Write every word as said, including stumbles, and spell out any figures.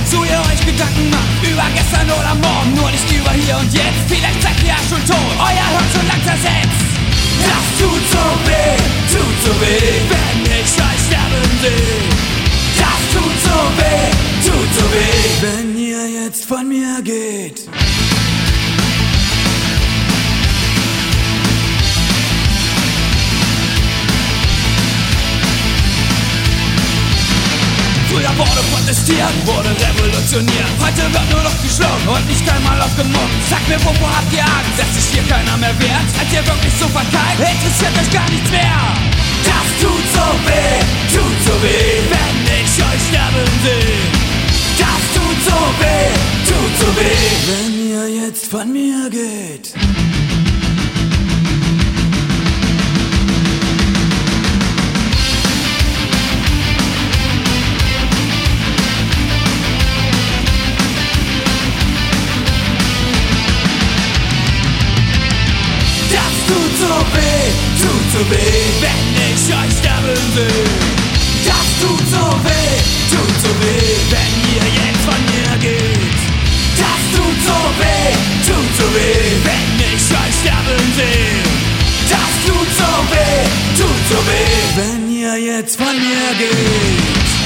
wozu ihr euch Gedanken macht, über gestern oder morgen, nur nicht über hier und jetzt. Vielleicht seid ihr ja schon tot, euer Hirn schon lang zersetzt. Das tut so weh, tut so weh, wenn ich euch sterben sehe. Das tut so weh, tut so weh, wenn ihr jetzt von mir geht. Früher wurde protestiert, wurde revolutioniert. Heute wird nur noch geschlagen und nicht einmal aufgemummt. Sagt mir, wovor habt ihr Angst, dass sich hier keiner mehr wehrt? Seid ihr wirklich so verkeilt? Interessiert euch gar nichts mehr. Das tut so weh, tut so weh, wenn ich euch sterben sehe. Das tut so weh, tut so weh, wenn ihr jetzt von mir geht. Tut so weh, tut so weh, wenn ich euch sterben will. Das tut so weh, tut so weh, wenn ihr jetzt von mir geht. Das tut so weh, tut so weh, wenn ich euch sterben sehe. Das tut so weh, tut so weh, wenn ihr jetzt von mir geht.